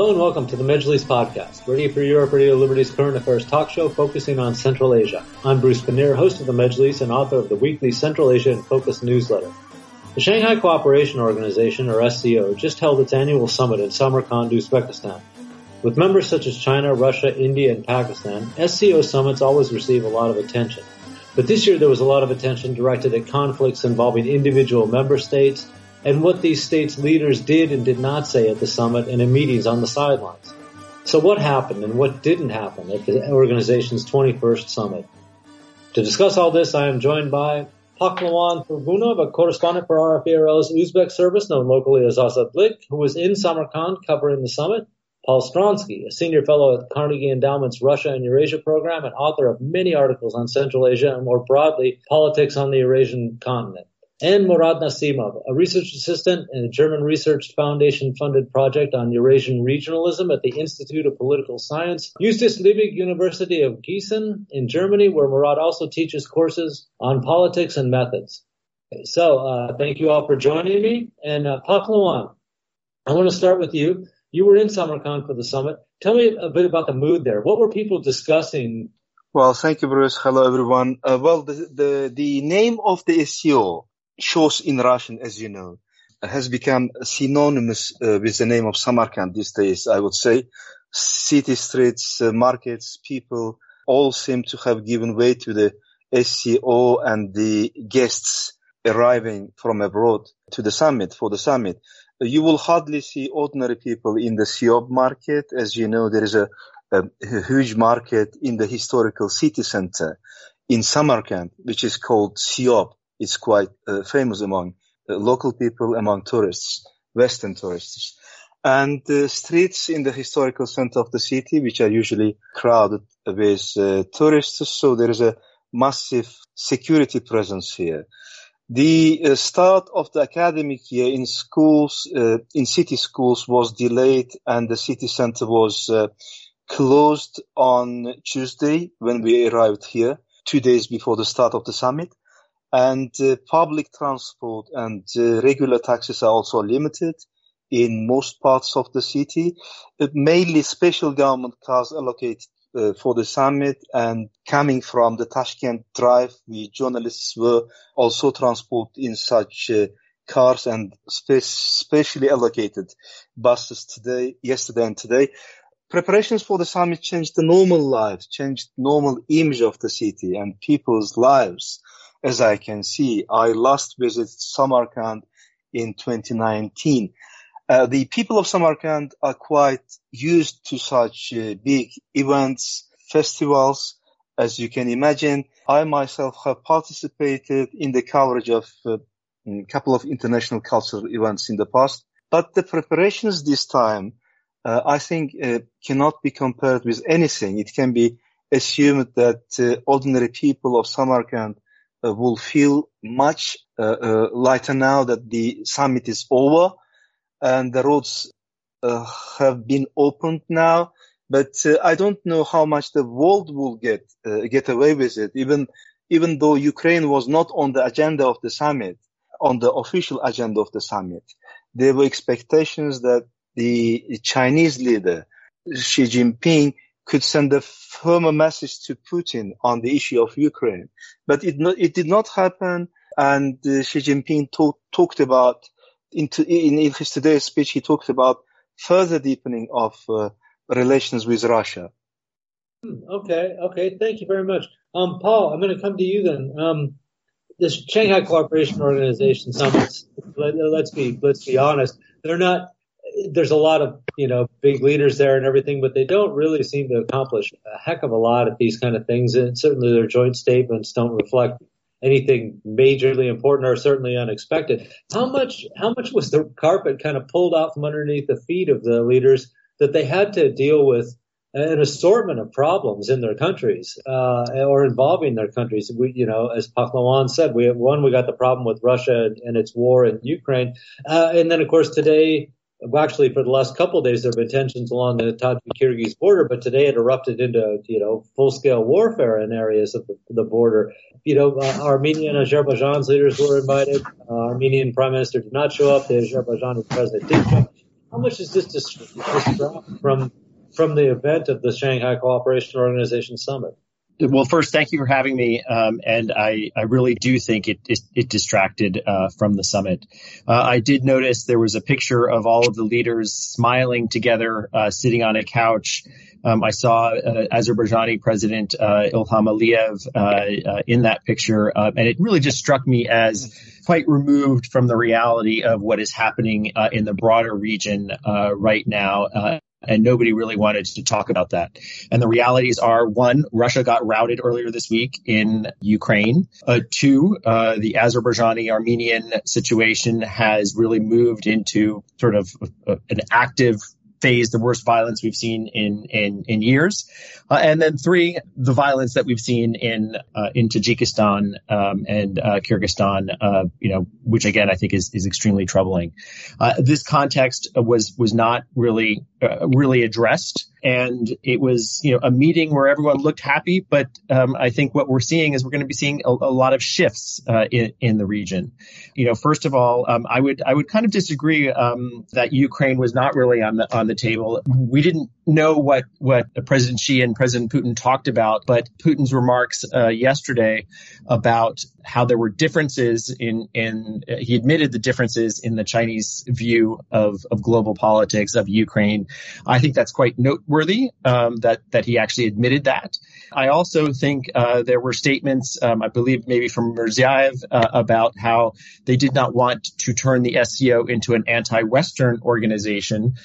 Hello and welcome to the Majlis Podcast, Radio Free Europe, Radio Liberty's current affairs talk show focusing on Central Asia. I'm Bruce Pannier, host of the Majlis and author of the weekly Central Asia in Focus newsletter. The Shanghai Cooperation Organization, or SCO, just held its annual summit in Samarkand, Uzbekistan. With members such as China, Russia, India, and Pakistan, SCO summits always receive a lot of attention. But this year there was a lot of attention directed at conflicts involving individual member states and what these states' leaders did and did not say at the summit and in meetings on the sidelines. So what happened and what didn't happen at the organization's 21st summit? To discuss all this, I am joined by Pahlawan Turgunov, a correspondent for RFE/RL's Uzbek service, known locally as Azadlik, who was in Samarkand covering the summit. Paul Stronsky, a senior fellow at Carnegie Endowment's Russia and Eurasia program and author of many articles on Central Asia and more broadly, politics on the Eurasian continent. And Murad Nasimov, a research assistant in a German Research Foundation-funded project on Eurasian regionalism at the Institute of Political Science, Justus Liebig University of Gießen in Germany, where Murad also teaches courses on politics and methods. So, thank you all for joining me. And Pahlawan, I want to start with you. You were in Samarkand for the summit. Tell me a bit about the mood there. What were people discussing? Well, thank you, Bruce. Hello, everyone. The name of the SCO, shows in Russian, as you know, has become synonymous with the name of Samarkand these days, I would say. City streets, markets, people all seem to have given way to the SCO and the guests arriving from abroad to the summit, for the summit. You will hardly see ordinary people in the Siob market. As you know, there is a huge market in the historical city center in Samarkand, which is called Siob. It's quite famous among local people, among tourists, Western tourists. And the streets in the historical center of the city, which are usually crowded with tourists, so there is a massive security presence here. The start of the academic year in schools, in city schools, was delayed, and the city center was closed on Tuesday when we arrived here, 2 days before the start of the summit. And public transport and regular taxis are also limited in most parts of the city. Mainly special government cars allocated for the summit, and coming from the Tashkent Drive, we journalists were also transported in such cars and specially allocated buses yesterday and today. Preparations for the summit changed the normal life, changed normal image of the city and people's lives. As I can see, I last visited Samarkand in 2019. The people of Samarkand are quite used to such big events, festivals. As you can imagine, I myself have participated in the coverage of a couple of international cultural events in the past. But the preparations this time, I think, cannot be compared with anything. It can be assumed that ordinary people of Samarkand will feel much lighter now that the summit is over and the roads have been opened now. But I don't know how much the world will get away with it, even though Ukraine was not on the agenda of the summit, on the official agenda of the summit. There were expectations that the Chinese leader, Xi Jinping, could send a firmer message to Putin on the issue of Ukraine. But it did not happen, and Xi Jinping talked about, in his today's speech, he talked about further deepening of relations with Russia. Okay, thank you very much. Paul, I'm going to come to you then. This Shanghai Cooperation Organization summits, let's be honest, they're not. There's a lot of, big leaders there and everything, but they don't really seem to accomplish a heck of a lot at these kind of things. And certainly their joint statements don't reflect anything majorly important or certainly unexpected. How much was the carpet kind of pulled out from underneath the feet of the leaders that they had to deal with an assortment of problems in their countries, or involving their countries? As Pahlawan said, we got the problem with Russia and its war in Ukraine. And then of course today, actually, for the last couple of days, there have been tensions along the Tajik-Kyrgyz border, but today it erupted into, full-scale warfare in areas of the border. Armenia and Azerbaijan's leaders were invited. Armenian prime minister did not show up. The Azerbaijani president did show up. How much is this distract from the event of the Shanghai Cooperation Organization Summit? Well, first, thank you for having me. And I really do think it distracted from the summit. I did notice there was a picture of all of the leaders smiling together, sitting on a couch. I saw Azerbaijani President Ilham Aliyev in that picture, and it really just struck me as quite removed from the reality of what is happening in the broader region right now. And nobody really wanted to talk about that. And the realities are, one, Russia got routed earlier this week in Ukraine. Two, the Azerbaijani-Armenian situation has really moved into sort of an active phase, the worst violence we've seen in years. And then three, the violence that we've seen in Tajikistan and Kyrgyzstan, which again I think is extremely troubling. This context was not really addressed. And it was, a meeting where everyone looked happy. But I think what we're seeing is we're going to be seeing a lot of shifts in the region. First of all, I would kind of disagree that Ukraine was not really on the table. We didn't know what President Xi and President Putin talked about, but Putin's remarks yesterday about how there were differences he admitted the differences in the Chinese view of global politics, of Ukraine. I think that's quite noteworthy that he actually admitted that. I also think there were statements, I believe maybe from Mirziyoyev, about how they did not want to turn the SCO into an anti-Western organization.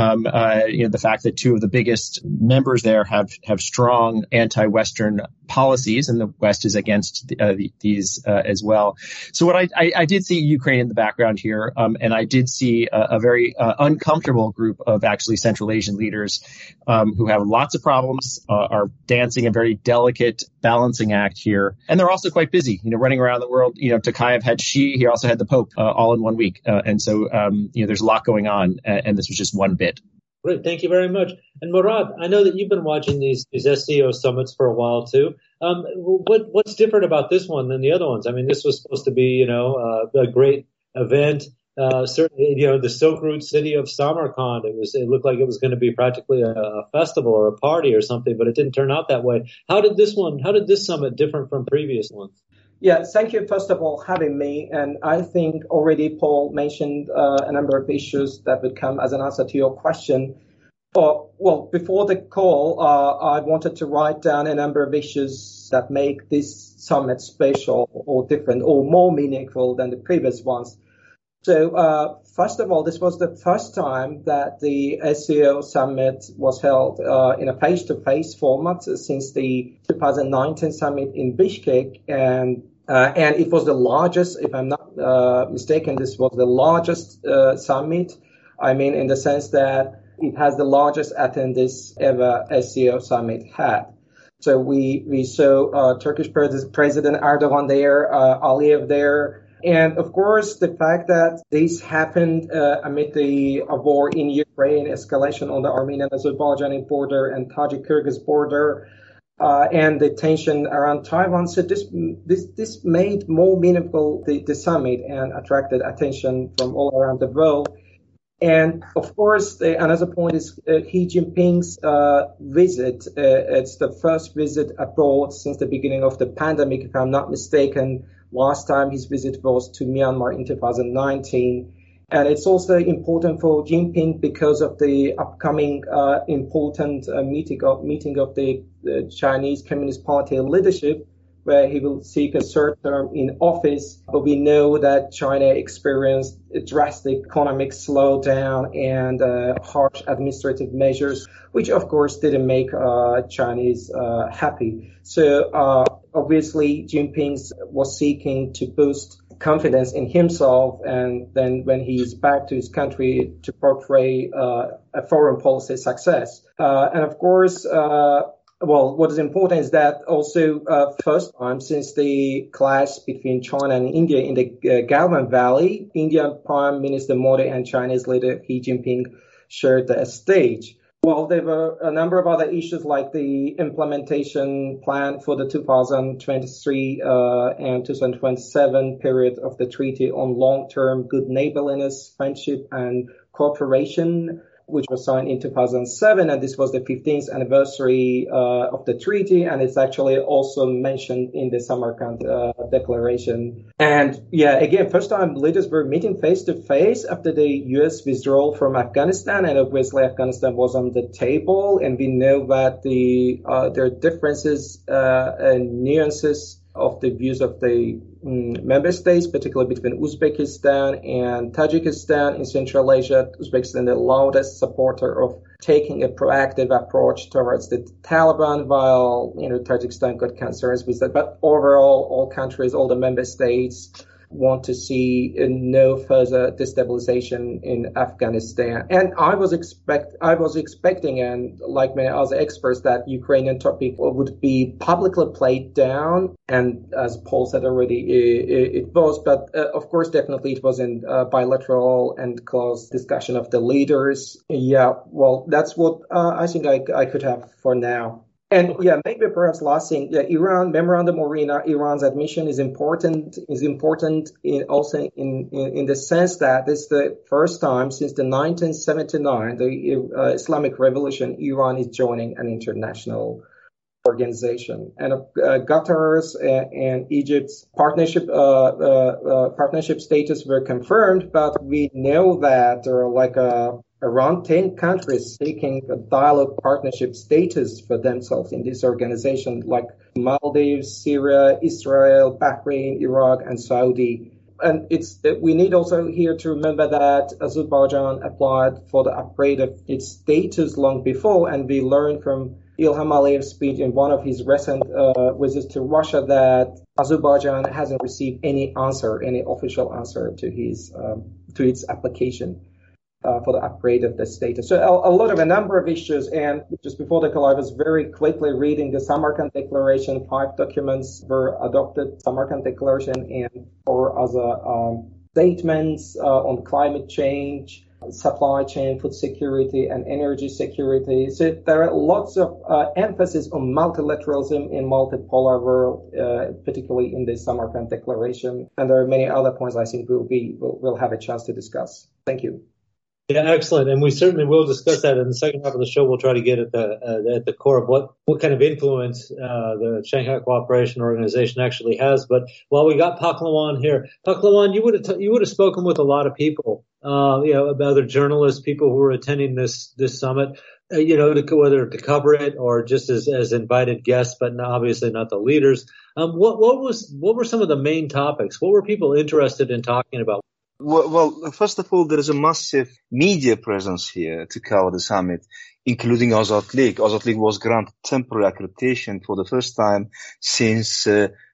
The fact that two of the biggest members there have strong anti-Western policies, and the West is against these as well. So what I did see Ukraine in the background here, and I did see a very uncomfortable group of actually Central Asian leaders who have lots of problems, are dancing a very delicate balancing act here. And they're also quite busy, running around the world. Tokayev had Xi, he also had the Pope all in 1 week. And so, there's a lot going on, and this was just one bit. Great. Thank you very much. And Murad, I know that you've been watching these SCO summits for a while too. What's different about this one than the other ones? I mean, this was supposed to be, a great event. Certainly, the Silk Route city of Samarkand, it looked like it was going to be practically a festival or a party or something, but it didn't turn out that way. How did this summit different from previous ones? Yeah, thank you, first of all, having me. And I think already Paul mentioned a number of issues that would come as an answer to your question. Well, before the call, I wanted to write down a number of issues that make this summit special or different or more meaningful than the previous ones. So, first of all, this was the first time that the SCO summit was held in a face-to-face format since the 2019 summit in Bishkek, and it was the largest, if I'm not mistaken, this was the largest summit. I mean, in the sense that it has the largest attendance ever SCO summit had. So we saw Turkish President Erdogan there, Aliyev there. And of course, the fact that this happened amid the war in Ukraine, escalation on the Armenian-Azerbaijani border and Tajik-Kyrgyz border, and the tension around Taiwan. So this made more meaningful the summit and attracted attention from all around the world. And of course, another point is Xi Jinping's visit. It's the first visit abroad since the beginning of the pandemic, if I'm not mistaken. Last time his visit was to Myanmar in 2019. And it's also important for Jinping because of the upcoming important meeting of the Chinese Communist Party leadership, where he will seek a third term in office. But we know that China experienced a drastic economic slowdown and harsh administrative measures, which of course didn't make Chinese happy. So obviously Jinping was seeking to boost confidence in himself, and then when he's back to his country to portray a foreign policy success. And of course, what is important is that also first time since the clash between China and India in the Galvan Valley, Indian Prime Minister Modi and Chinese leader Xi Jinping shared the stage. Well, there were a number of other issues like the implementation plan for the 2023 and 2027 period of the Treaty on Long-Term Good Neighborliness, Friendship and cooperation, which was signed in 2007, and this was the 15th anniversary of the treaty, and it's actually also mentioned in the Samarkand Declaration. And yeah, again, first time leaders were meeting face to face after the U.S. withdrawal from Afghanistan, and obviously Afghanistan was on the table, and we know that there are differences and nuances of the views of the member states, particularly between Uzbekistan and Tajikistan in Central Asia. Uzbekistan, the loudest supporter of taking a proactive approach towards the Taliban, while Tajikistan got concerns with that. But overall, all countries, all the member states want to see no further destabilization in Afghanistan. And I was expecting, and like many other experts, that Ukrainian topic would be publicly played down. And as Paul said already, it was. But of course, definitely it was in bilateral and close discussion of the leaders. Yeah, well, that's what I think I could have for now. And yeah, maybe perhaps last thing, Iran memorandum or Iran's admission is important also in the sense that this is the first time since the 1979, the Islamic Revolution, Iran is joining an international organization. And Qatar's and Egypt's partnership status were confirmed, but we know that there are around 10 countries seeking a dialogue partnership status for themselves in this organization, like Maldives, Syria, Israel, Bahrain, Iraq, and Saudi. And we need also here to remember that Azerbaijan applied for the upgrade of its status long before, and we learned from Ilham Aliyev's speech in one of his recent visits to Russia that Azerbaijan hasn't received any official answer to its application for the upgrade of the status. So a number of issues. And just before the call, I was very quickly reading the Samarkand Declaration. 5 documents were adopted, Samarkand Declaration, and 4 other statements on climate change, supply chain, food security, and energy security. So there are lots of emphasis on multilateralism in multipolar world, particularly in the Samarkand Declaration. And there are many other points I think we'll have a chance to discuss. Thank you. Yeah, excellent. And we certainly will discuss that in the second half of the show. We'll try to get at the core of what kind of influence the Shanghai Cooperation Organization actually has. But while we got Pahlawan here, Pahlawan, you would have spoken with a lot of people, other journalists, people who were attending this summit, whether to cover it or just as invited guests, but obviously not the leaders. What were some of the main topics? What were people interested in talking about? Well, first of all, there is a massive media presence here to cover the summit, including Azad League. Azad League was granted temporary accreditation for the first time since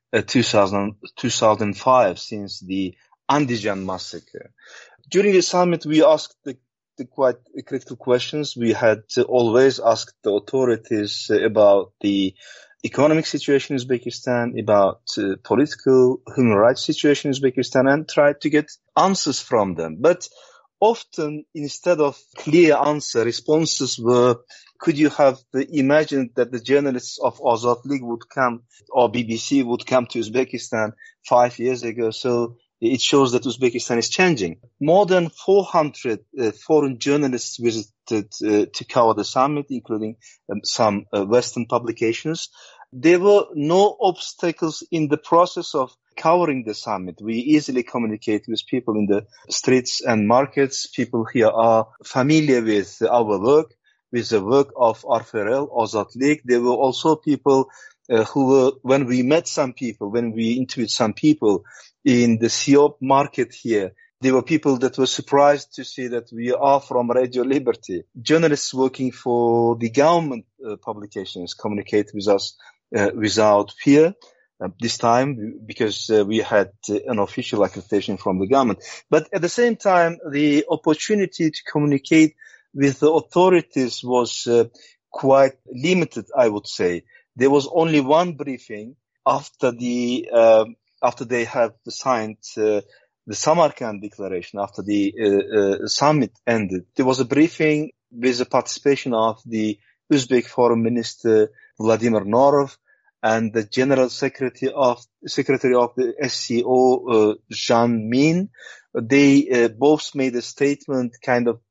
2005, since the Andijan massacre. During the summit, we asked the quite critical questions. We had always asked the authorities about the economic situation in Uzbekistan, about political human rights situation in Uzbekistan, and tried to get answers from them. But often, instead of clear answer, responses were, could you have imagined that the journalists of Azad League would come, or BBC would come to Uzbekistan 5 years ago? So it shows that Uzbekistan is changing. More than 400 foreign journalists visited to cover the summit, including some Western publications. There were no obstacles in the process of covering the summit. We easily communicate with people in the streets and markets. People here are familiar with our work, with the work of RFRL, Azad League. There were also people who were, when we interviewed some people in the CEOP market here, there were people that were surprised to see that we are from Radio Liberty. Journalists working for the government publications communicate with us without fear. This time, because we had an official accreditation from the government. But at the same time, the opportunity to communicate with the authorities was quite limited, I would say. There was only one briefing after they have signed the Samarkand Declaration, after the summit ended. There was a briefing with the participation of the Uzbek Foreign Minister Vladimir Norov and the General Secretary of the SCO, Zhan Min. They both made a statement kind of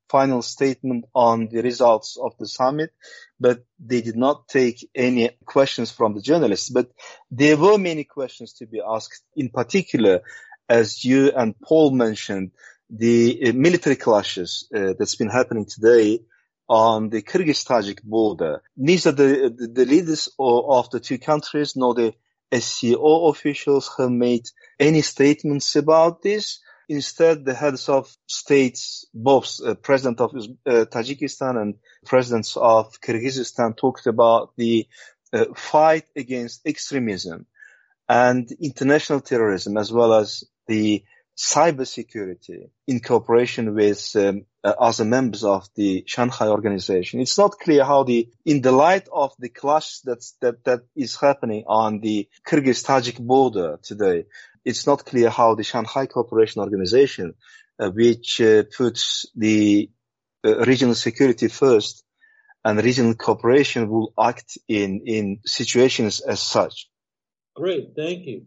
final statement on the results of the summit, but they did not take any questions from the journalists. But there were many questions to be asked, in particular, as you and Paul mentioned, the military clashes that's been happening today on the Kyrgyz-Tajik border. Neither the leaders of the two countries nor the SCO officials have made any statements about this. Instead, the heads of states, both President of Tajikistan and presidents of Kyrgyzstan, talked about the fight against extremism and international terrorism, as well as the cybersecurity in cooperation with other members of the Shanghai Organization. It's not clear how in the light of the clash that is happening on the Kyrgyz-Tajik border today, it's not clear how the Shanghai Cooperation Organization, which puts the regional security first and regional cooperation, will act in situations as such. Great, thank you.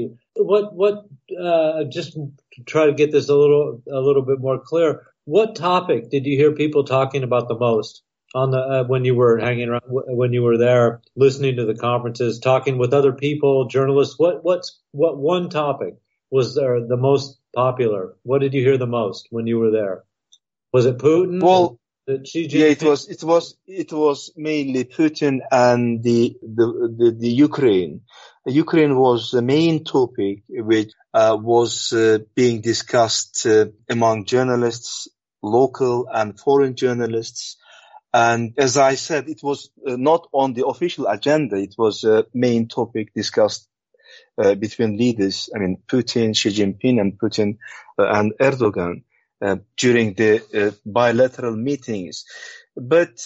Just to try to get this a little bit more clear, what topic did you hear people talking about the most on the when you were hanging around, when you were there, listening to the conferences, talking with other people, journalists? What one topic was there the most popular? What did you hear the most when you were there? Was it Putin? Well, Xi Jinping? Yeah, it was mainly Putin and the Ukraine. Ukraine was the main topic which was being discussed among journalists, local and foreign journalists. And as I said, it was not on the official agenda. It was a main topic discussed between leaders. I mean, Putin, Xi Jinping, and Putin and Erdogan during the bilateral meetings. But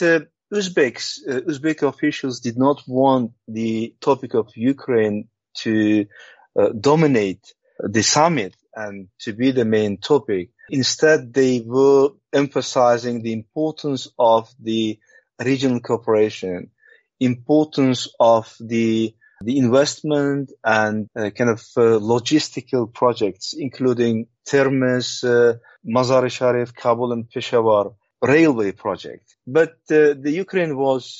Uzbek officials did not want the topic of Ukraine to dominate the summit and to be the main topic. Instead, they were emphasizing the importance of the regional cooperation, importance of the investment and logistical projects, including Termez, Mazar-e-Sharif, Kabul, and Peshawar railway project. But the Ukraine was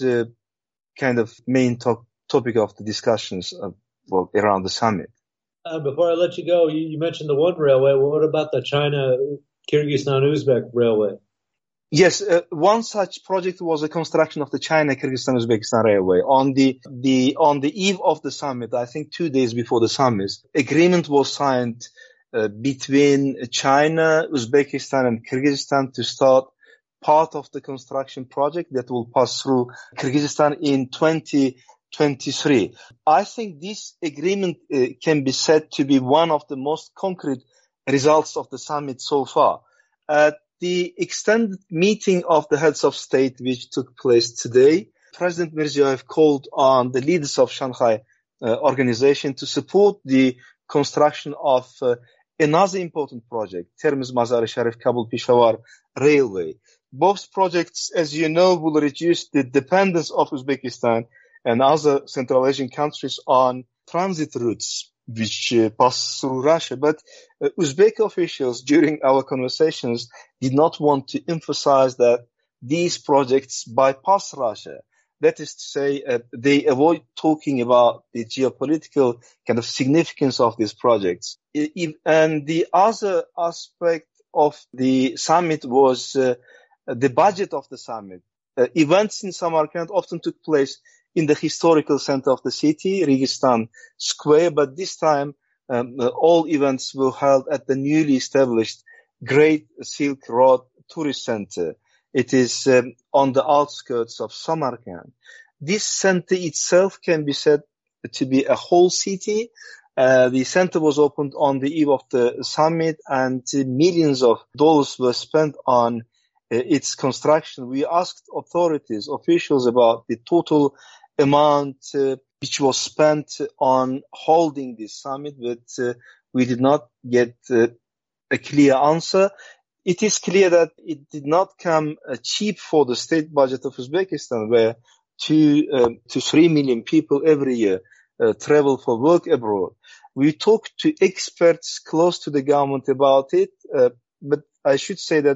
main topic of the discussions around the summit. Before I let you go, you mentioned the one railway. Well, what about the China-Kyrgyzstan-Uzbek railway? Yes, one such project was the construction of the China-Kyrgyzstan-Uzbekistan railway. On the eve of the summit, I think 2 days before the summit, agreement was signed between China, Uzbekistan, and Kyrgyzstan to start part of the construction project that will pass through Kyrgyzstan in 2023. I think this agreement can be said to be one of the most concrete results of the summit so far. At the extended meeting of the heads of state, which took place today, President Mirziyoyev called on the leaders of Shanghai Organization to support the construction of another important project, Termez Mazar-e-Sharif Kabul Peshawar Railway. Both projects, as you know, will reduce the dependence of Uzbekistan and other Central Asian countries on transit routes which pass through Russia. But Uzbek officials during our conversations did not want to emphasize that these projects bypass Russia. That is to say, they avoid talking about the geopolitical significance of these projects. And the other aspect of the summit was the budget of the summit. Events in Samarkand often took place in the historical center of the city, Registan Square, but this time all events were held at the newly established Great Silk Road Tourist Center. It is on the outskirts of Samarkand. This center itself can be said to be a whole city. The center was opened on the eve of the summit, and millions of dollars were spent on its construction. We asked authorities, officials about the total amount which was spent on holding this summit, but we did not get a clear answer. It is clear that it did not come cheap for the state budget of Uzbekistan, where 2 to 3 million people every year travel for work abroad. We talked to experts close to the government about it, but I should say that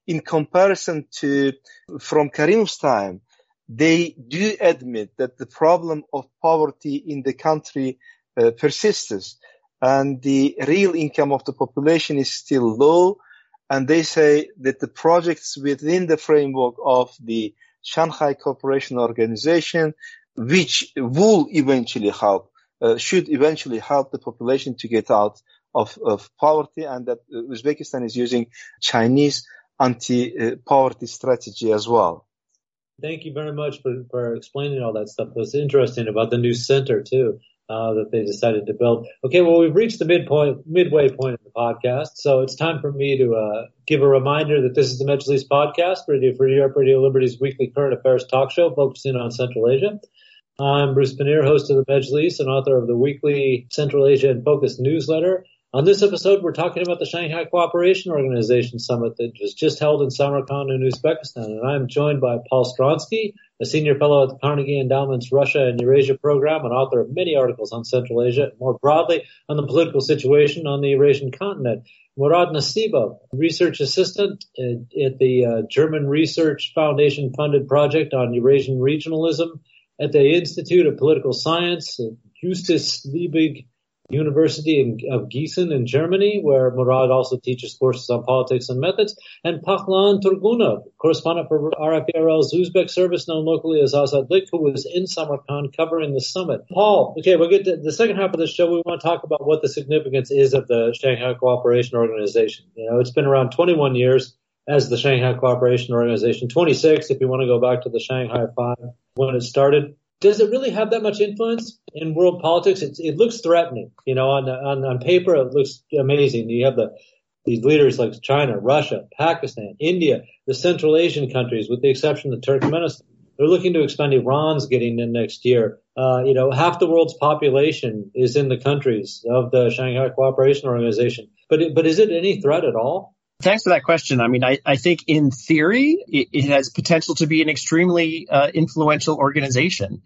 in comparison to from Karimov's time, they do admit that the problem of poverty in the country persists, and the real income of the population is still low. And they say that the projects within the framework of the Shanghai Cooperation Organization, which will eventually help, should eventually help the population to get out of poverty, and that Uzbekistan is using Chinese anti-poverty strategy as well. Thank you very much for explaining all that stuff. That's interesting about the new center too, that they decided to build. Okay, well, we've reached the midway point of the podcast, so it's time for me to give a reminder that this is the Majlis podcast, Radio Free Europe, Radio Liberty's weekly current affairs talk show focusing on Central Asia. I'm Bruce Pannier, host of the Majlis and author of the weekly Central Asia in Focus newsletter. On this episode, we're talking about the Shanghai Cooperation Organization Summit that was just held in Samarkand in Uzbekistan. And I'm joined by Paul Stronsky, a senior fellow at the Carnegie Endowment's Russia and Eurasia program and author of many articles on Central Asia, and more broadly on the political situation on the Eurasian continent. Murad Nasibov, research assistant at the German Research Foundation funded project on Eurasian regionalism at the Institute of Political Science at Justus Liebig University of Gießen in Germany, where Murad also teaches courses on politics and methods, and Paklan Turgunov, correspondent for RFE/RL's Uzbek service, known locally as Azadlik, who was in Samarkand covering the summit. Paul, okay, we'll get to the second half of the show. We want to talk about what the significance is of the Shanghai Cooperation Organization. You know, it's been around 21 years as the Shanghai Cooperation Organization, 26 if you want to go back to the Shanghai Five when it started. Does it really have that much influence in world politics? It looks threatening. You know, on paper, it looks amazing. You have these leaders like China, Russia, Pakistan, India, the Central Asian countries, with the exception of Turkmenistan. They're looking to expand. Iran's getting in next year. You know, half the world's population is in the countries of the Shanghai Cooperation Organization. But is it any threat at all? Thanks for that question. I mean, I think in theory, it has potential to be an extremely influential organization.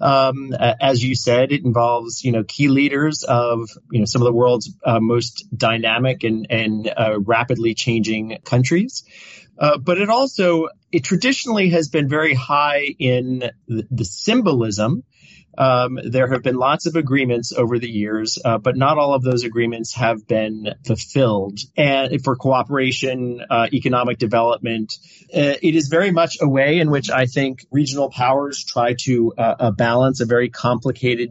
As you said, it involves, key leaders of, some of the world's most dynamic and rapidly changing countries. But it traditionally has been very high in the symbolism. There have been lots of agreements over the years, but not all of those agreements have been fulfilled. And for cooperation, economic development, it is very much a way in which I think regional powers try to balance a very complicated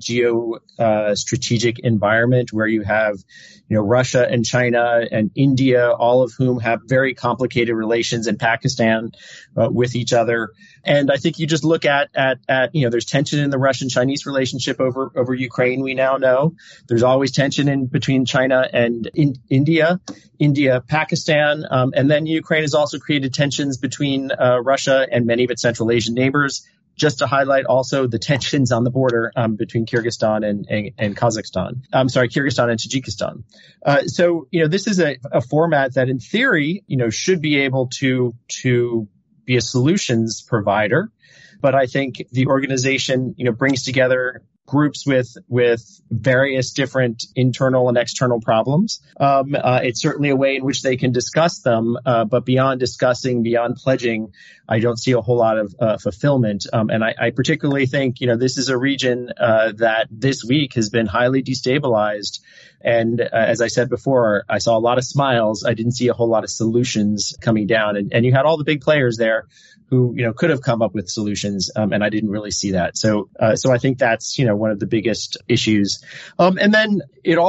strategic environment where you have, Russia and China and India, all of whom have very complicated relations, and Pakistan with each other. And I think you just look at there's tension in the Russian-Chinese relationship over Ukraine, we now know. There's always tension in between China and India, Pakistan, and then Ukraine has also created tensions between Russia and many of its Central Asian neighbors. Just to highlight also the tensions on the border between Kyrgyzstan and Kazakhstan. Kyrgyzstan and Tajikistan. So this is a format that in theory, should be able to be a solutions provider. But I think the organization, brings together groups with various different internal and external problems. It's certainly a way in which they can discuss them, but beyond discussing, beyond pledging, I don't see a whole lot of fulfillment. And I particularly think, this is a region that this week has been highly destabilized. And as I said before, I saw a lot of smiles. I didn't see a whole lot of solutions coming down. And you had all the big players there who, could have come up with solutions. And I didn't really see that. So I think that's, one of the biggest issues. And then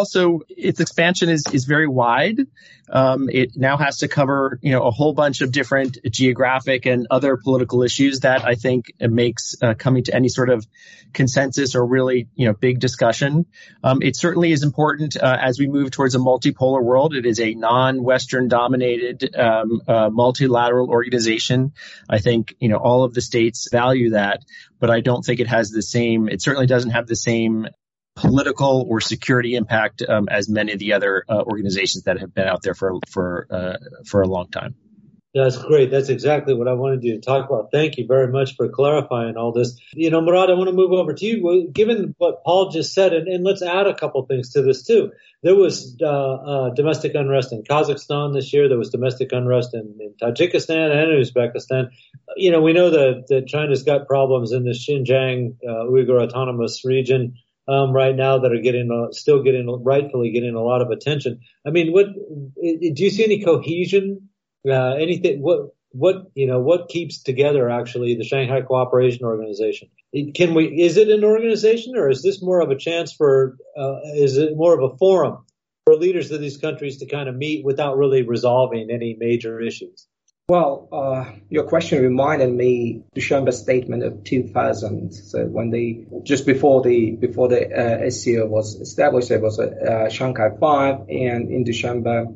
its expansion is very wide. It now has to cover, a whole bunch of different geographic and other political issues that I think makes coming to any sort of consensus or really, big discussion. It certainly is important as we move towards a multipolar world. It is a non-Western dominated multilateral organization. I think, all of the states value that, but I don't think it certainly doesn't have the same political or security impact as many of the other organizations that have been out there for a long time. That's great. That's exactly what I wanted you to talk about. Thank you very much for clarifying all this. Murad, I want to move over to you. Given what Paul just said, and let's add a couple things to this too. There was domestic unrest in Kazakhstan this year. There was domestic unrest in Tajikistan and Uzbekistan. We know that China's got problems in the Xinjiang Uyghur Autonomous Region right now that are rightfully getting a lot of attention. I mean, do you see any cohesion? Anything? What keeps together actually the Shanghai Cooperation Organization? Is it an organization, or is this more of a chance is it more of a forum for leaders of these countries to kind of meet without really resolving any major issues? Well, your question reminded me Dushanbe's statement of 2000. So when just before the SCO was established, there was a Shanghai 5, and in Dushanbe,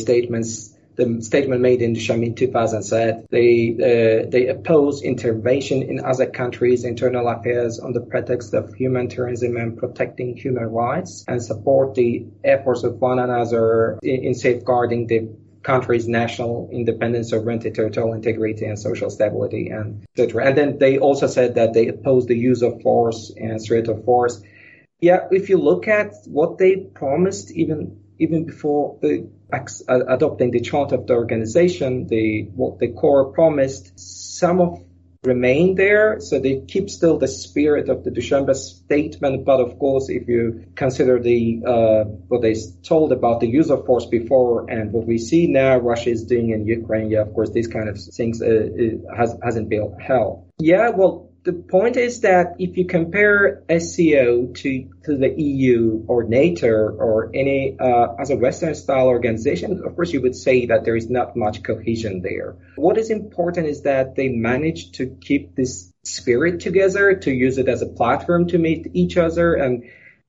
the statement made in Dushanbe in 2000 said they oppose intervention in other countries' internal affairs on the pretext of humanitarianism and protecting human rights, and support the efforts of one another in safeguarding the country's national independence, sovereignty, territorial integrity, and social stability, and etc. And then they also said that they oppose the use of force and threat of force. Yeah, if you look at what they promised even before adopting the chart of the organization, what the core promised, some of remain there, so they keep still the spirit of the Dushanbe statement. But of course, if you consider what they told about the use of force before and what we see now Russia is doing in Ukraine, yeah, of course, these kind of things hasn't been held. Yeah, well, the point is that if you compare SCO to the EU or NATO or any other Western-style organization, of course, you would say that there is not much cohesion there. What is important is that they managed to keep this spirit together, to use it as a platform to meet each other and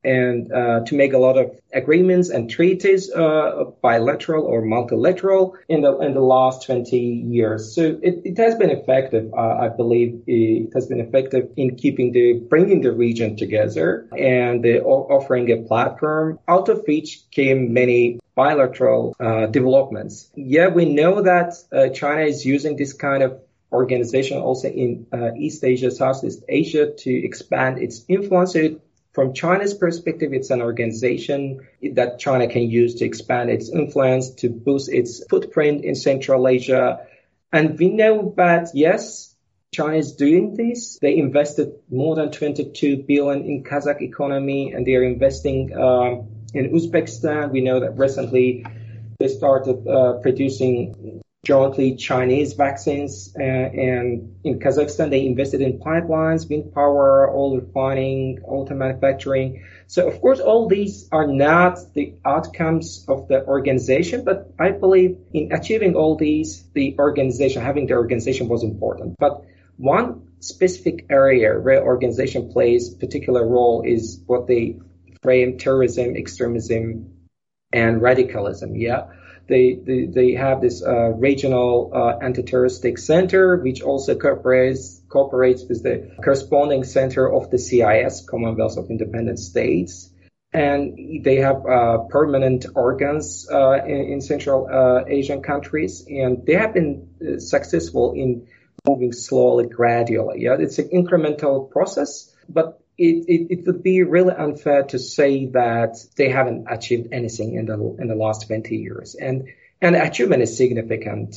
to make a lot of agreements and treaties, bilateral or multilateral, in the last 20 years. So it has been effective. I believe it has been effective in bringing the region together and offering a platform, out of which came many bilateral developments. Yeah, we know that China is using this kind of organization also in East Asia, Southeast Asia, to expand its influence. From China's perspective, it's an organization that China can use to expand its influence, to boost its footprint in Central Asia. And we know that, yes, China is doing this. They invested more than 22 billion in Kazakh economy, and they are investing in Uzbekistan. We know that recently they started producing jointly Chinese vaccines, and in Kazakhstan they invested in pipelines, wind power, oil refining, auto manufacturing. So of course all these are not the outcomes of the organization, but I believe in achieving all these, having the organization was important. But one specific area where organization plays particular role is what they frame terrorism, extremism, and radicalism. Yeah. They have this regional anti-terroristic center, which also cooperates with the corresponding center of the CIS, Commonwealth of Independent States. And they have permanent organs in Central Asian countries, and they have been successful in moving slowly, gradually. Yeah, it's an incremental process, but it would be really unfair to say that they haven't achieved anything in the last 20 years. And the achievement is significant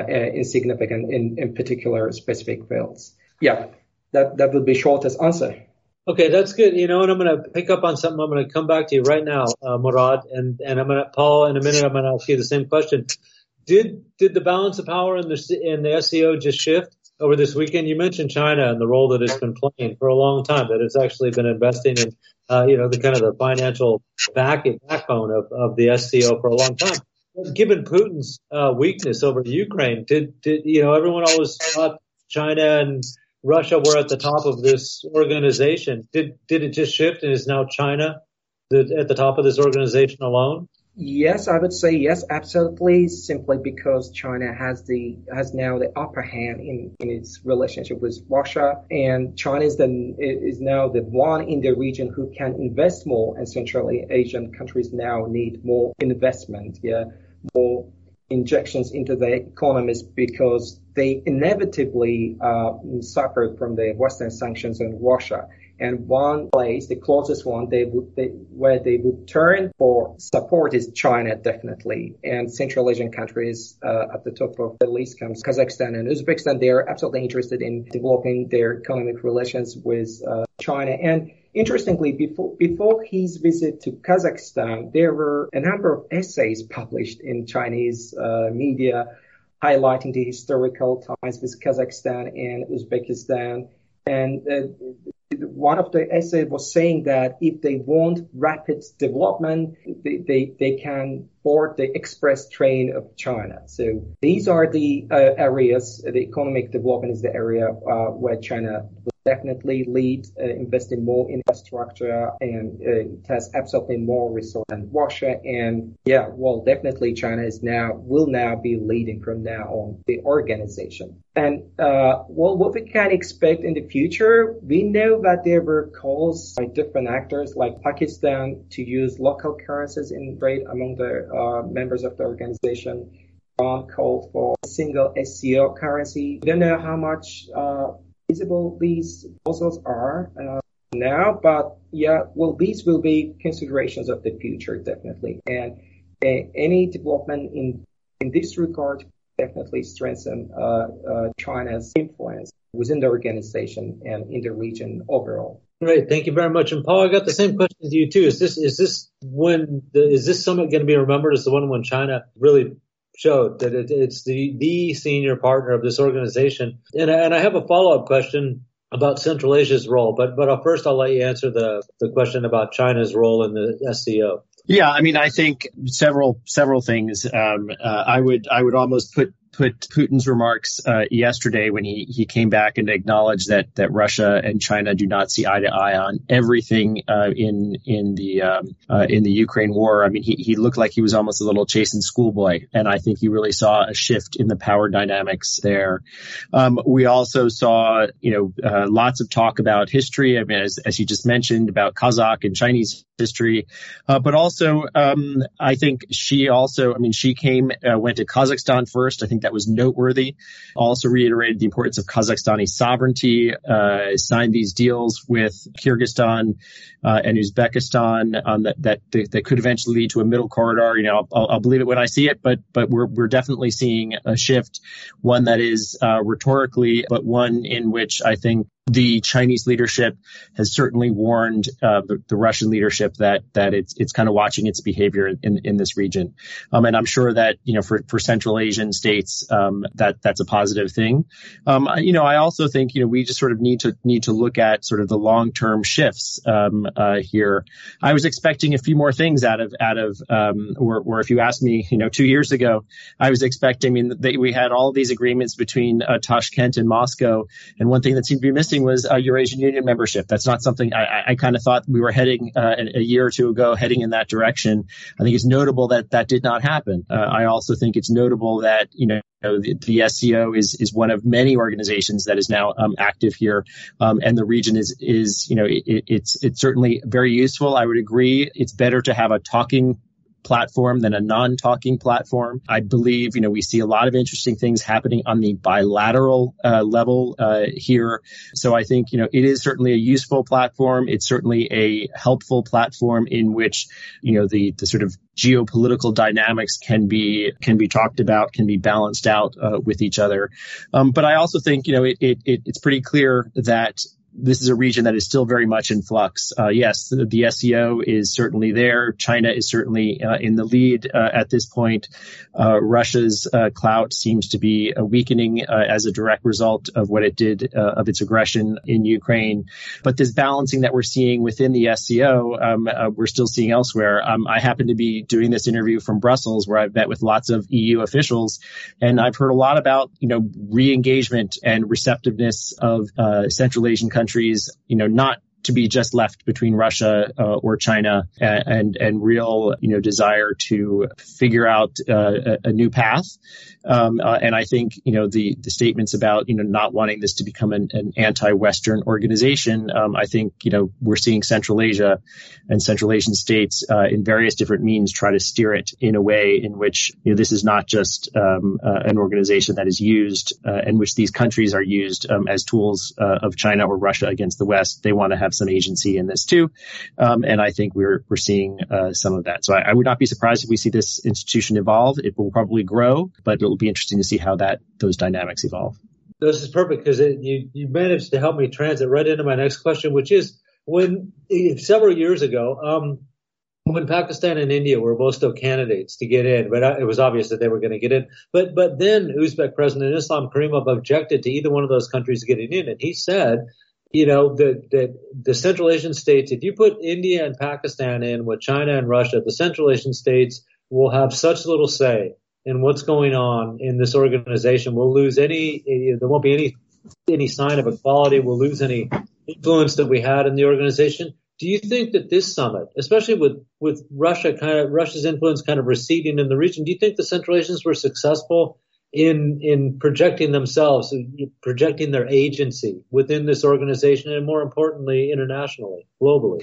in particular specific fields. Yeah, that would be shortest answer. Okay, that's good. And I'm going to pick up on something. I'm going to come back to you right now, Murad, and I'm going to, Paul, in a minute, I'm going to ask you the same question. Did the balance of power in the SCO just shift over this weekend? You mentioned China and the role that it's been playing for a long time, that it's actually been investing in, the kind of the financial backbone of the SCO for a long time. Given Putin's weakness over Ukraine, did everyone always thought China and Russia were at the top of this organization? Did it just shift and is now China at the top of this organization alone? Yes, I would say yes, absolutely, simply because China has now the upper hand in its relationship with Russia, and China is now the one in the region who can invest more, and Central Asian countries now need more investment, more injections into the economies because they inevitably suffered from the Western sanctions on Russia. And one place, the closest one, where they would turn for support is China, definitely. And Central Asian countries at the top of the list comes Kazakhstan and Uzbekistan. They are absolutely interested in developing their economic relations with China. And interestingly, before his visit to Kazakhstan, there were a number of essays published in Chinese media highlighting the historical ties with Kazakhstan and Uzbekistan. And one of the essays was saying that if they want rapid development, they can board the express train of China. So these are the areas. The economic development is the area where China will definitely lead, investing more in infrastructure, and it has absolutely more resources than Russia. And definitely China will now be leading from now on the organization. And what we can expect in the future, we know that there were calls by different actors like Pakistan to use local currencies in trade among the members of the organization. Iran called for a single SCO currency. We don't know how much feasible these proposals are now, but these will be considerations of the future, definitely. And any development in this regard definitely strengthen China's influence within the organization and in the region overall. Great, thank you very much. And Paul, I got the same question to you too. Is this summit going to be remembered as the one when China really showed that it's the senior partner of this organization? And I have a follow-up question about Central Asia's role, but first I'll let you answer the question about China's role in the SCO. Yeah, I mean, I think several things. I would almost put Putin's remarks yesterday when he came back and acknowledged that Russia and China do not see eye to eye on everything in the Ukraine war. I mean, he looked like he was almost a little chastened schoolboy, and I think he really saw a shift in the power dynamics there. We also saw lots of talk about history. I mean, as you just mentioned, about Kazakh and Chinese history, but also I think she went to Kazakhstan first. I think that was noteworthy. Also reiterated the importance of Kazakhstani sovereignty, signed these deals with Kyrgyzstan and Uzbekistan that could eventually lead to a middle corridor. I'll believe it when I see it, but we're definitely seeing a shift, one that is rhetorically, but one in which I think the Chinese leadership has certainly warned the Russian leadership that it's kind of watching its behavior in this region. And I'm sure that, for Central Asian states, that's a positive thing. I also think, we just sort of need to look at sort of the long-term shifts here. I was expecting a few more things out of or if you asked me, 2 years ago, I was expecting, we had all these agreements between Tashkent and Moscow, and one thing that seemed to be missing was Eurasian Union membership. That's not something I kind of thought we were heading a year or two ago, heading in that direction. I think it's notable that did not happen. I also think it's notable that, the SCO is one of many organizations that is now active here, and the region is it's certainly very useful. I would agree. It's better to have a talking platform than a non-talking platform. I believe, we see a lot of interesting things happening on the bilateral level here. So I think, it is certainly a useful platform. It's certainly a helpful platform in which, the sort of geopolitical dynamics can be talked about, can be balanced out with each other. But I also think, it's pretty clear that this is a region that is still very much in flux. Yes, the SCO is certainly there. China is certainly in the lead at this point. Russia's clout seems to be weakening as a direct result of what it did of its aggression in Ukraine. But this balancing that we're seeing within the SCO, we're still seeing elsewhere. I happen to be doing this interview from Brussels, where I've met with lots of EU officials, and I've heard a lot about re-engagement and receptiveness of Central Asian countries, not to be just left between Russia or China and real, desire to figure out a new path. And I think, the statements about, not wanting this to become an anti-Western organization, I think, we're seeing Central Asia and Central Asian states in various different means try to steer it in a way in which, this is not just an organization that is used in which these countries are used as tools of China or Russia against the West. They want to have some agency in this too. And I think we're seeing some of that. So I would not be surprised if we see this institution evolve. It will probably grow, but it'll be interesting to see how those dynamics evolve. This is perfect because you managed to help me transit right into my next question, which is when several years ago, when Pakistan and India were both still candidates to get in, but it was obvious that they were going to get in. But then Uzbek President Islam Karimov objected to either one of those countries getting in, and he said, that the Central Asian states, if you put India and Pakistan in with China and Russia, the Central Asian states will have such little say in what's going on in this organization. We'll lose there won't be any sign of equality. We'll lose any influence that we had in the organization. Do you think that this summit, especially with Russia's influence kind of receding in the region, do you think the Central Asians were successful in projecting themselves, projecting their agency within this organization, and more importantly, internationally, globally?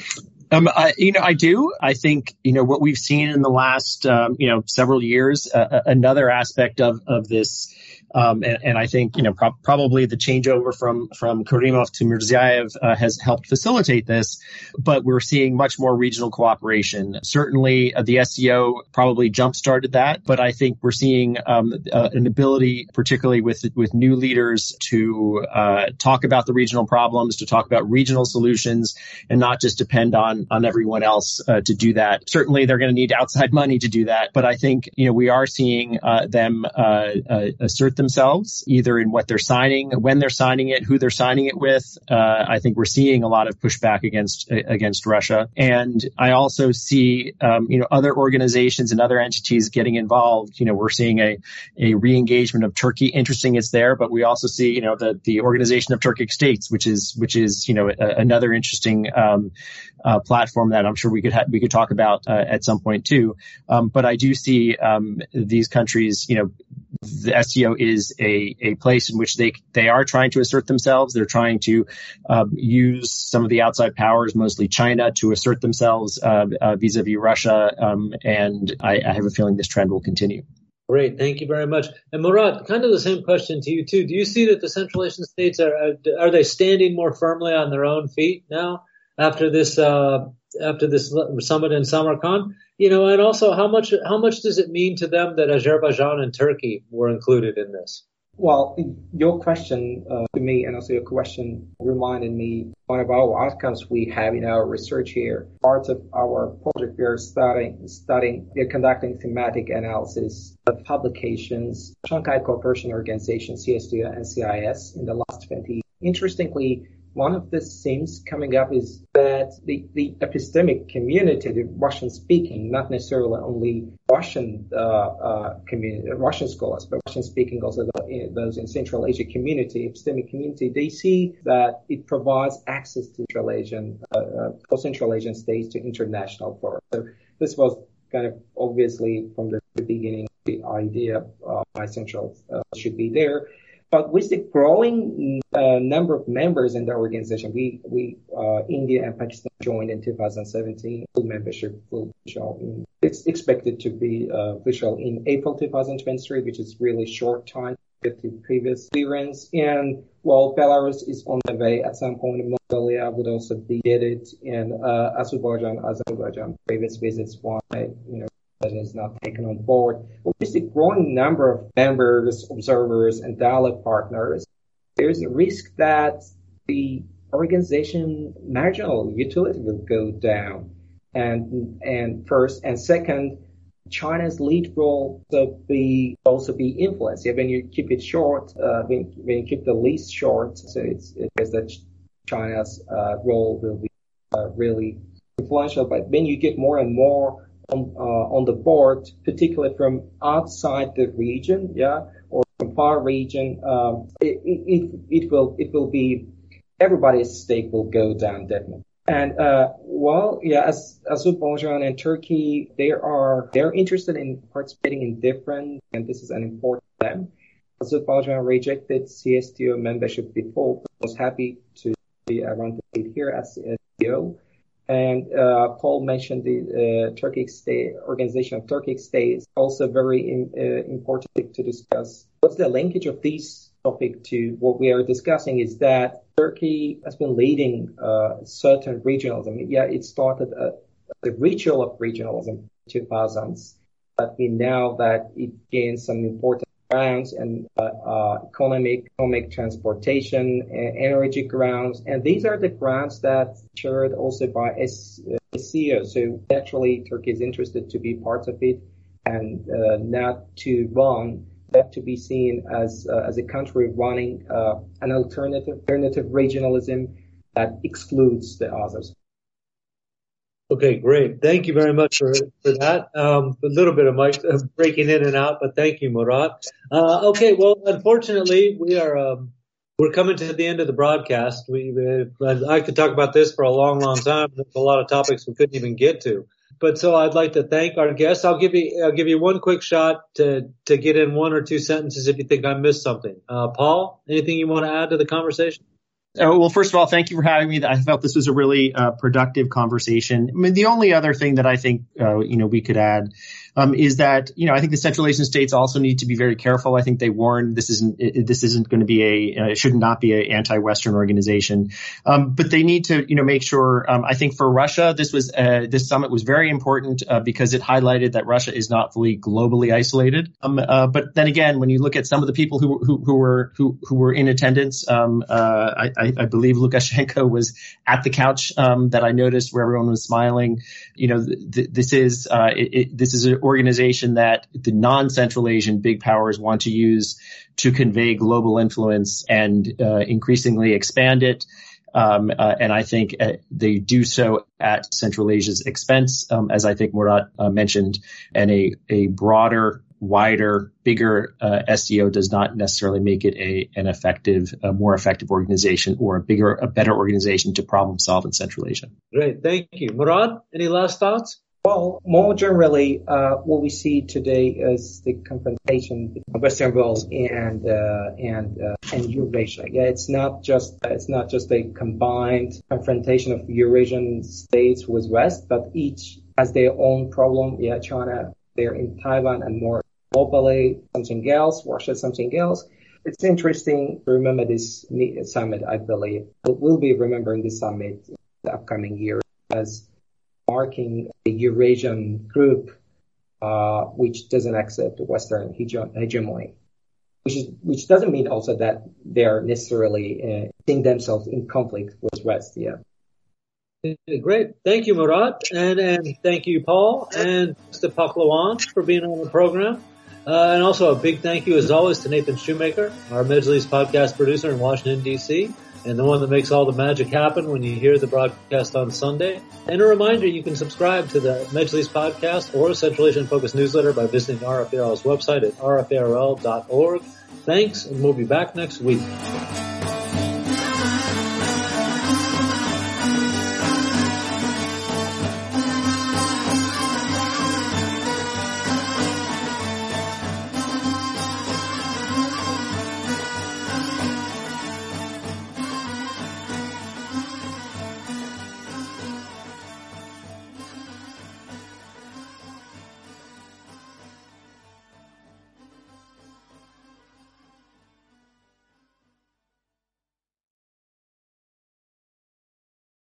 I do. I think, what we've seen in the last, several years, another aspect of this, and I think, probably the changeover from Karimov to Mirziyoyev has helped facilitate this, but we're seeing much more regional cooperation. Certainly, the SCO probably jump-started that, but I think we're seeing an ability, particularly with new leaders, to talk about the regional problems, to talk about regional solutions, and not just depend on everyone else to do that. Certainly, they're going to need outside money to do that, but I think, we are seeing them assert themselves either in what they're signing, when they're signing it, who they're signing it with. I think we're seeing a lot of pushback against Russia. And I also see, other organizations and other entities getting involved. We're seeing a re-engagement of Turkey. Interesting it's there, but we also see, the Organization of Turkic States, which is, another interesting, platform that I'm sure we could talk about at some point too. But I do see these countries, the SCO is a place in which they are trying to assert themselves. They're trying to use some of the outside powers, mostly China, to assert themselves vis-a-vis Russia. And I have a feeling this trend will continue. Great. Thank you very much. And Murat, kind of the same question to you too. Do you see that the Central Asian states are they standing more firmly on their own feet now after this summit in Samarkand? And also how much does it mean to them that Azerbaijan and Turkey were included in this? Well, your question to me, and also your question reminded me one of our outcomes we have in our research here. Part of our project, we are conducting thematic analysis of publications, Shanghai Cooperation Organization, CSTO and CIS in the last 20 years. Interestingly, one of the themes coming up is that the epistemic community, the Russian-speaking, not necessarily only Russian community, Russian scholars, but Russian-speaking also those in Central Asia community, epistemic community, they see that it provides access to Central Asian states to international forums. So this was kind of obviously from the beginning the idea why Central should be there. But with the growing number of members in the organization, India and Pakistan joined in 2017. Full membership will be shown it's expected to be official in April 2023, which is really short time with the previous clearance. And while Belarus is on the way at some point, Mongolia would also be added, and Azerbaijan previous visits why that is not taken on board. But with the growing number of members, observers, and dialogue partners, there's a risk that the organization marginal utility will go down. And first, and second, China's lead role will also be influenced. When you keep it short, when you keep the least short, so it's that China's role will be really influential. But when you get more and more on the board, particularly from outside the region, or from far region, it will be everybody's stake will go down definitely. And Azerbaijan and Turkey, they're interested in participating in different, and this is an important step. Azerbaijan rejected CSTO membership default. Was happy to be around the seat here as CSTO. And Paul mentioned the Turkic state organization of Turkic states, also very important to discuss. What's the linkage of this topic to what we are discussing is that Turkey has been leading certain regionalism. Yeah, it started the ritual of regionalism in 2000s, but we know that it gained some important grounds and economic transportation, energy grounds, and these are the grounds that shared also by SCO. So naturally, Turkey is interested to be part of it and not to run, but to be seen as a country running an alternative regionalism that excludes the others. Okay, great. Thank you very much for that. A little bit of mic breaking in and out, but thank you, Murad. Okay, well, unfortunately, we're coming to the end of the broadcast. I could talk about this for a long, long time. There's a lot of topics we couldn't even get to. But so I'd like to thank our guests. I'll give you one quick shot to get in one or two sentences if you think I missed something. Paul, anything you want to add to the conversation? Well, first of all, thank you for having me. I felt this was a really productive conversation. I mean, the only other thing that I think we could add is that I think the Central Asian states also need to be very careful. I think they warned this isn't going to be it should not be an anti-Western organization, but they need to make sure. I think for Russia, this summit was very important because it highlighted that Russia is not fully globally isolated. But then again, when you look at some of the people who were in attendance, I believe Lukashenko was at the couch that I noticed where everyone was smiling. This is an organization that the non-Central Asian big powers want to use to convey global influence and increasingly expand it. And I think they do so at Central Asia's expense, as I think Murad mentioned, and a broader, wider, bigger SCO does not necessarily make it a more effective organization or a better organization to problem solve in Central Asia. Great, thank you. Murad, any last thoughts? Well, more generally, what we see today is the confrontation between Western world and Eurasia. Yeah, it's not just a combined confrontation of Eurasian states with West, but each has their own problem. Yeah, China, they're in Taiwan, and more globally, something else. Russia, something else. It's interesting to remember this summit. I believe we'll be remembering this summit in the upcoming year as marking a Eurasian group which doesn't accept Western hegemony, which doesn't mean also that they're necessarily seeing themselves in conflict with West. Yeah. Great. Thank you, Murad, and thank you, Paul, and Mr. Pahlawan for being on the program. And also a big thank you, as always, to Nathan Shoemaker, our Majlis podcast producer in Washington, D.C., and the one that makes all the magic happen when you hear the broadcast on Sunday. And a reminder, you can subscribe to the Majlis podcast or Central Asian Focus newsletter by visiting RFARL's website at rfarl.org. Thanks, and we'll be back next week.